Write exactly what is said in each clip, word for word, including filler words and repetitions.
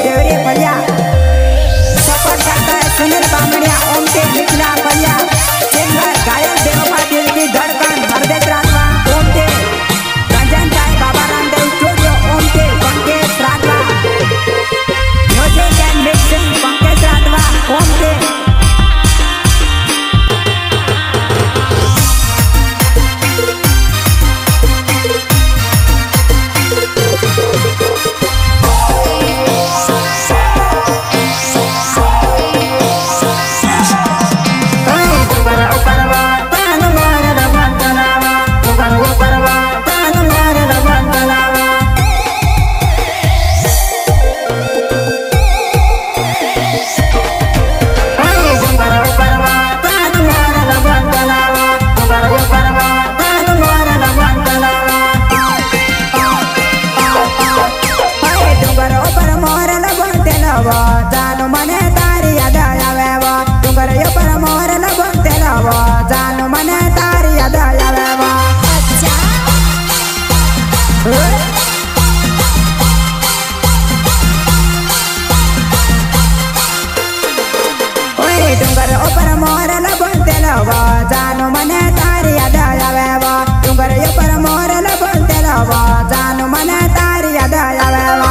देवरी फलिया सपोर्ट करता है सुनील बामणिया ओम के निखिला फलिया सिंगर गायक देव पाटिल की धड़कन हरदेश राठवा ओम के रंजन साई बाबा रामदेव स्टूडियो ओम के Pankaj Rathwa music and mixing Pankaj Rathwa Om के जानो मने तारी याद आवे वो डूंगर यो पर मोर लगते लवो जानो मने तारी याद आवे वो अच्छा ओए डूंगर ऊपर मोर लगते लवो जानो मने तारी याद आवे वो डूंगर यो पर मोर लगते लवो जानो मने तारी याद आवे वो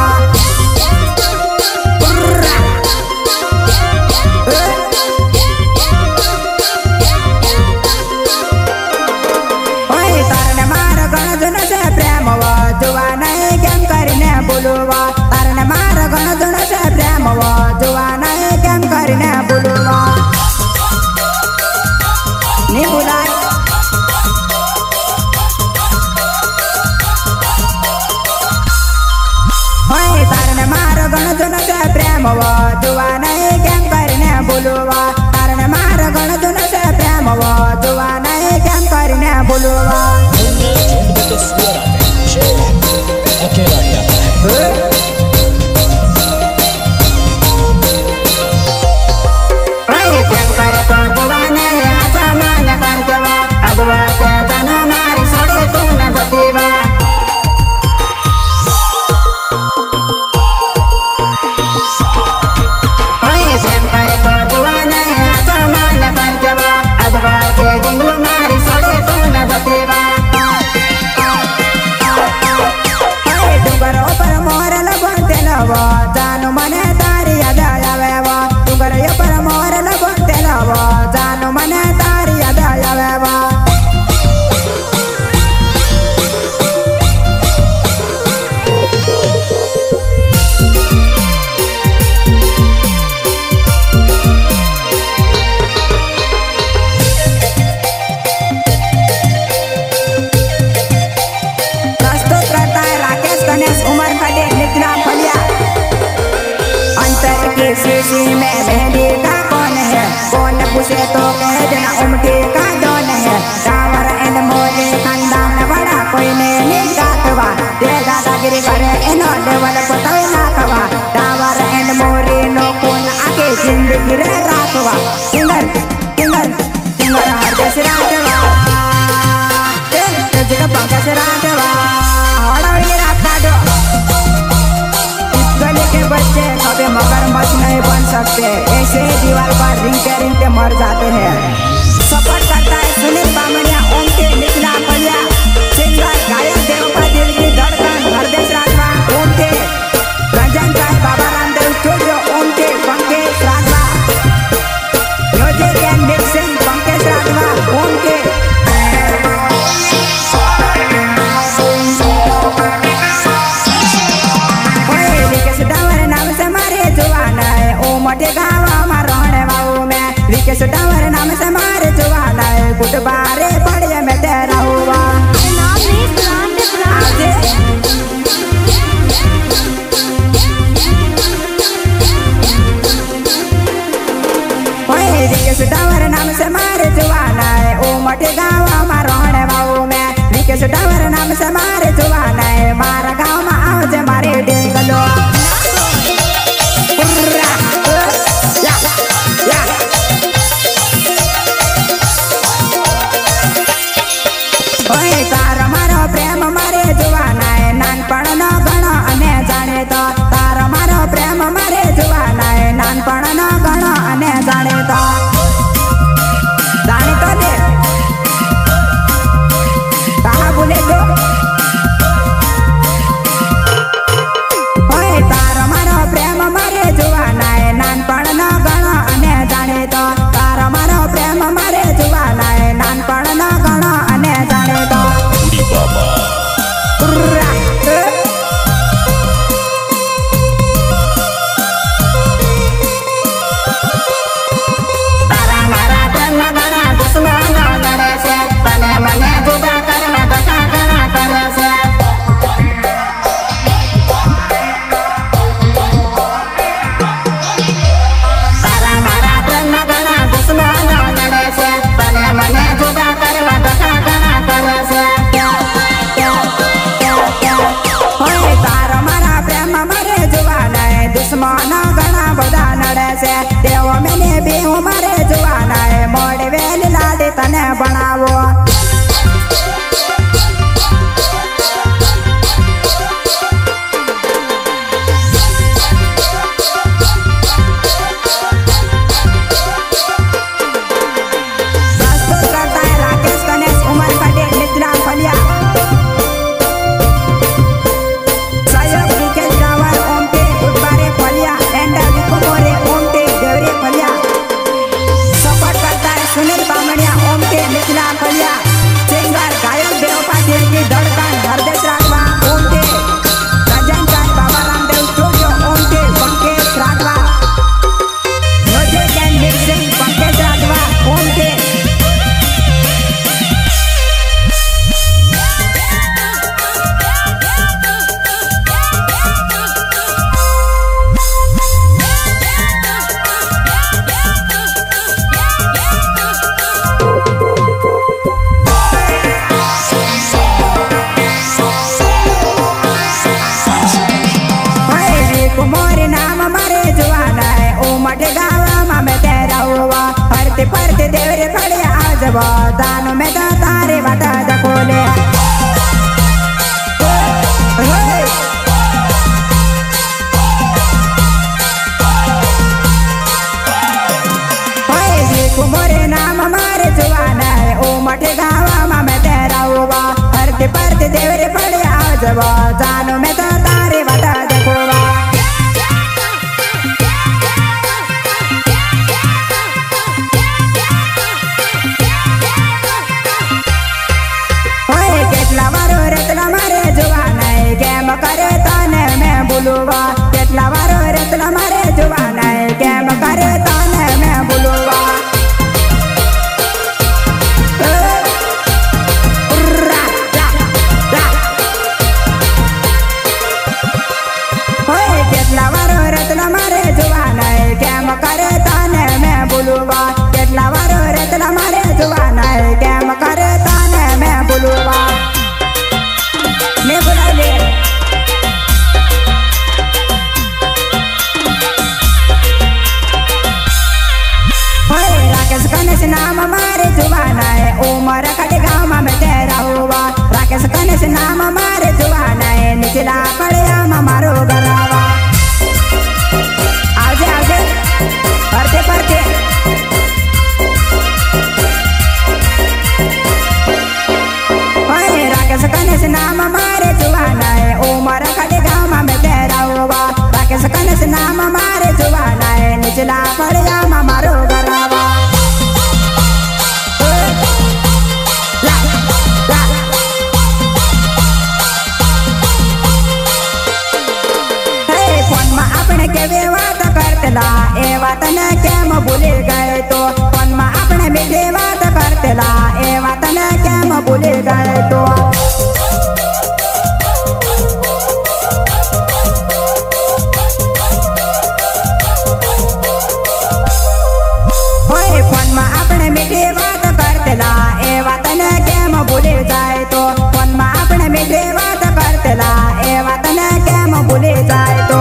जुआ नहीं केम करने बोलूवा तारने मार गण जुन से प्रेम वो जुआ नहीं केम करने बोलूवा नी बुलाए होए तारने मार गण जुन से प्रेम वो जुआ नहीं केम करने बोलूवा तारने मार गण जुन से प्रेम वो जुआ नहीं केम करने बोलूवा अकेला ही आता है जानो मने तारी याद आवे वो डूंगर यो पर मोर लगते लवो जानो मने तारी याद आवे वो प्रस्तुत करता है राकेश गणेश उमर खडे निखिला फलिया सीसी में मेहंदी का कौन है कौन पूछे तो कह देना उमटी का कौन है टावर एंड मोरे खानदान बड़ा कोई नहीं काटवा दे दादागिरी करे इनो लेवल को तो ना खवा टावर एंड मोरे नो कौन आके जिंदगी रे राखवा singer singer singer Hardesh Rathwa ए जगह पंकज राठवा हड़ाई रात काटो गली के बच्चे कभी मगरमच्छ नहीं बन सकते ऐसे दीवार पर रिंगते रिंगते मर जाते हैं सपोर्ट करता है सुनील बामणिया ओम के निखिला फलिया सिंगर गायक देव पाटिल की धड़कन हरदेश राठवा ओम के रंजन साई बाबा रामदेव स्टूडियो ओम के Pankaj Rathwa music and mixing Pankaj Rathwa Om के मोटे गावा में रहने वाऊ मैं विकेश टावर नाम से मारे जुआना है गुड बारे पड़े में तेरा हुआ विकेश टावर नाम से मारे जुआना है ओ मोटे गावा में रहने वाऊ मैं विकेश टावर नाम से मारे जुआना है मारा गाँव में आओ जे मारे डेंगलो प्रेम मारे जुआना है नानपण नो गणो अने जाने तो तारो मारो प्रेम मारे દુશ્મનો ઘણા બધા નડે છે તેઓ મને બી ઉમરે જોવાના એ મોડી વેલી લાડી તને ભણાવો परते देवरे फड़िया जब दानो में तो तारे बता जकोले कुमोरे नाम हमारे जुआना है ओ मठे गावा में तेरा हुआ परते परते देवरे फड़िया जब दानो में तो तारे बता जकोला करे ताने मैं बुलवा केटला वारो रतला मारे जुवाना है केम करे ताने मैं बुलवा केटला वारो रतला मारे जुवाना है केम करे ताने मैं बुलवा केटला वारो रतला मारे जुवाना है केम करे ताने मैं बुलवा मैं बुला ले नाम हमारे जुवाना है उमर खड़े गाँव में तेरा हुआ राकेश कने से नाम हमारे जुवाना है निचला पड़िया हमारो गरावा आजे आजे पढ़ते पढ़ते राकेश कने से नाम हमारे जुवाना है उमर खड़े गाँव में तेरा हुआ राकेश कने से नाम हमारे जुवाना है निचला पड़िया हमारो गरावा के बात करतेला ए बात न केम भूले गए तो फोन में अपने मीठे बात करतेला ए बात न केम भूले गए तो फोन में अपने मीठे बात करतेला ए बात न केम भूले जाए तो फोन में अपने मीठे बात करतेला ए बात न केम भूले जाए तो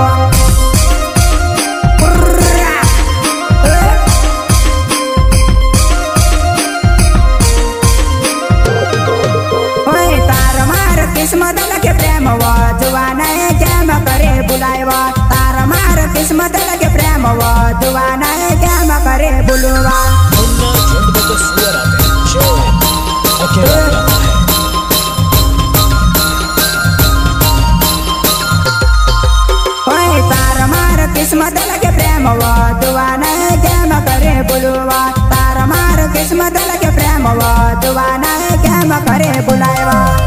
किस्मत लगे प्रेम व जुवाना है क्या करे बुलावा तारा मार किस्मत लगे प्रेम व जुवाना है क्या करे बुलवा तारा मार किस्मत लगे प्रेम व जुवाना है क्या करे बुलवा तारा मार किस्मत लगे प्रेम व जुवाना है क्या करे बुलावा